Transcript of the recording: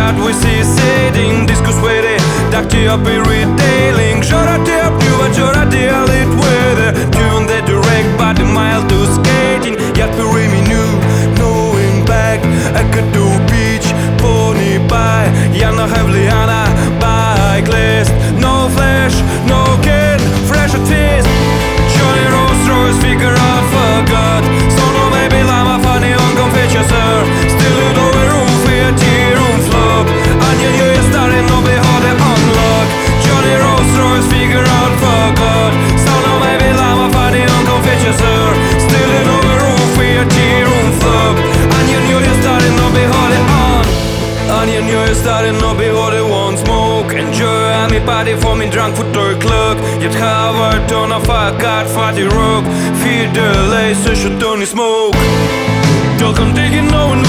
att vi ser din disco sweaty. Dack till upp i retailing. Köra till upp nu och köra till lite weather. Tune the direct but the mile to skating. Hjälp mig me nu, knowing back. I could do beach, pony by. Gärna Havliana, bike list. No flash, no kid, fresh a twist. Johnny Rolls Royce figure out for good. So no baby lama funny on confession sir. Still it over roof i ett room flop. Onion you är starren och vi har det unlock. Johnny Rolls Royce figure out for good. So no baby lama funny on confession sir. Still it over roof i ett room flop. Onion you är starren och vi har det on. Onion you är starren och vi har det one smoke. Enjoy my body for me drunk for the clock. Yet Howard turn off a god fatty rock. Feed the lace so should turn smoke. Don't come taking no one